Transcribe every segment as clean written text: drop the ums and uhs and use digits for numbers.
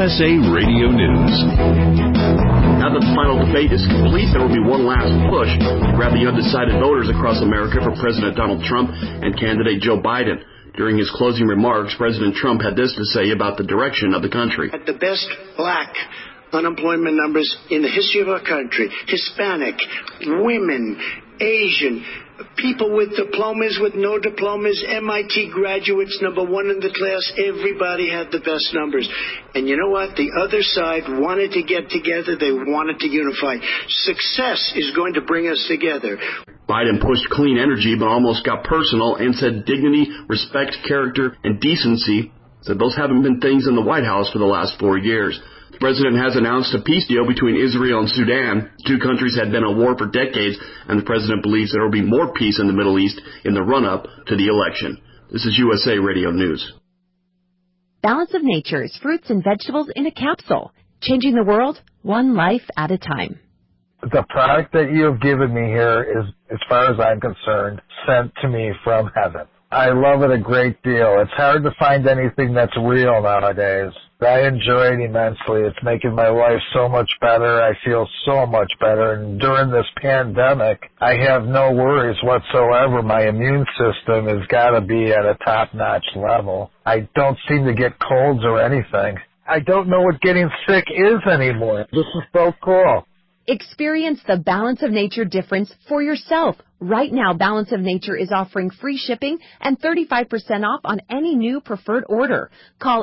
USA Radio News. Now that the final debate is complete, there will be one last push to grab the undecided voters across America for President Donald Trump and candidate Joe Biden. During his closing remarks, President Trump had this to say about the direction of the country. At the best black unemployment numbers in the history of our country, Hispanic, women, Asian, people with diplomas, with no diplomas, MIT graduates, number one in the class, everybody had the best numbers. And you know what? The other side wanted to get together. They wanted to unify. Success is going to bring us together. Biden pushed clean energy, but almost got personal and said dignity, respect, character, and decency, said those haven't been things in the White House for the last 4 years. The president has announced a peace deal between Israel and Sudan. The two countries had been at war for decades, and the president believes there will be more peace in the Middle East in the run-up to the election. This is USA Radio News. Balance of Nature's fruits and vegetables in a capsule, changing the world one life at a time. The product that you have given me here is, as far as I'm concerned, sent to me from heaven. I love it a great deal. It's hard to find anything that's real nowadays. I enjoy it immensely. It's making my life so much better. I feel so much better. And during this pandemic, I have no worries whatsoever. My immune system has got to be at a top-notch level. I don't seem to get colds or anything. I don't know what getting sick is anymore. This is so cool. Experience the Balance of Nature difference for yourself. Right now, Balance of Nature is offering free shipping and 35% off on any new preferred order. Call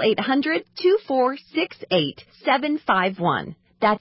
800-2468-751. That's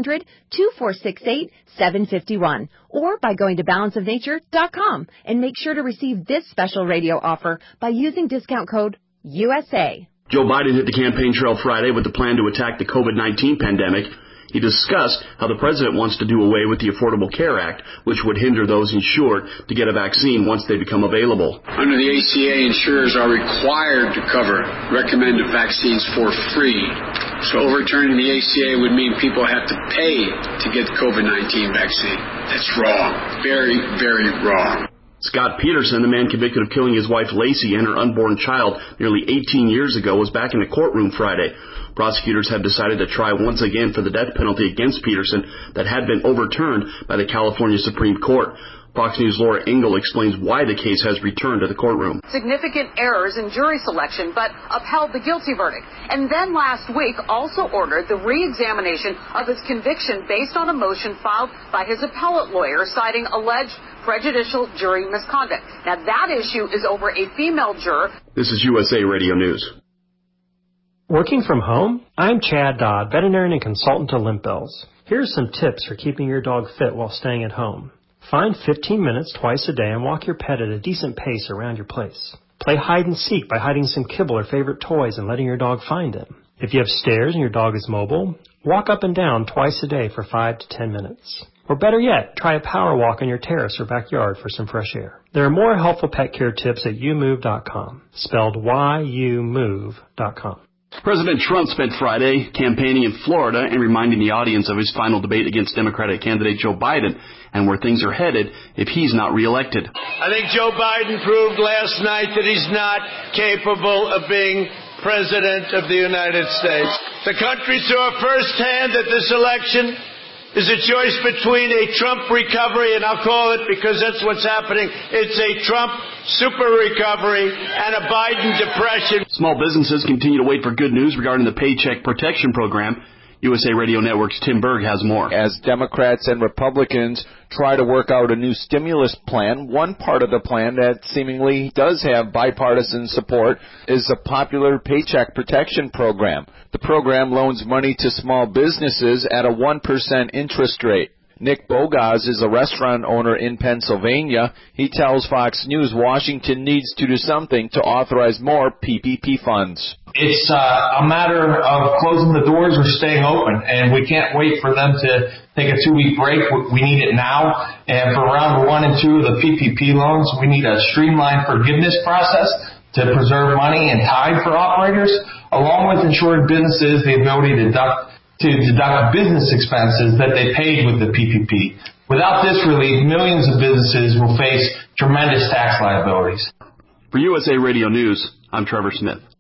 800-2468-751. Or by going to balanceofnature.com and make sure to receive this special radio offer by using discount code USA. Joe Biden hit the campaign trail Friday with the plan to attack the COVID-19 pandemic. He discussed how the president wants to do away with the Affordable Care Act, which would hinder those insured to get a vaccine once they become available. Under the ACA, insurers are required to cover recommended vaccines for free. So overturning the ACA would mean people have to pay to get the COVID-19 vaccine. That's wrong. Very, very wrong. Scott Peterson, the man convicted of killing his wife Lacey and her unborn child nearly 18 years ago, was back in a courtroom Friday. Prosecutors have decided to try once again for the death penalty against Peterson that had been overturned by the California Supreme Court. Fox News' Laura Ingle explains why the case has returned to the courtroom. Significant errors in jury selection, but upheld the guilty verdict. And then last week also ordered the re-examination of his conviction based on a motion filed by his appellate lawyer citing alleged prejudicial jury misconduct. Now that issue is over a female juror. This is USA Radio News. Working from home? I'm Chad Dodd, veterinarian and consultant to Limp Bells. Here's some tips for keeping your dog fit while staying at home. Find 15 minutes twice a day and walk your pet at a decent pace around your place. Play hide and seek by hiding some kibble or favorite toys and letting your dog find them. If you have stairs and your dog is mobile, walk up and down twice a day for 5 to 10 minutes. Or better yet, try a power walk on your terrace or backyard for some fresh air. There are more helpful pet care tips at youmove.com, spelled youmove.com. President Trump spent Friday campaigning in Florida and reminding the audience of his final debate against Democratic candidate Joe Biden and where things are headed if he's not reelected. I think Joe Biden proved last night that he's not capable of being President of the United States. The country saw firsthand that this election is a choice between a Trump recovery, and I'll call it because that's what's happening. It's a Trump super recovery and a Biden depression. Small businesses continue to wait for good news regarding the Paycheck Protection Program. USA Radio Network's Tim Berg has more. As Democrats and Republicans try to work out a new stimulus plan, one part of the plan that seemingly does have bipartisan support is the popular Paycheck Protection Program. The program loans money to small businesses at a 1% interest rate. Nick Bogaz is a restaurant owner in Pennsylvania. He tells Fox News Washington needs to do something to authorize more PPP funds. It's a matter of closing the doors or staying open, and we can't wait for them to take a 2-week break. We need it now. And for round 1 and 2 of the PPP loans, we need a streamlined forgiveness process to preserve money and time for operators, along with ensuring businesses the ability to deduct business expenses that they paid with the PPP. Without this relief, millions of businesses will face tremendous tax liabilities. For USA Radio News, I'm Trevor Smith.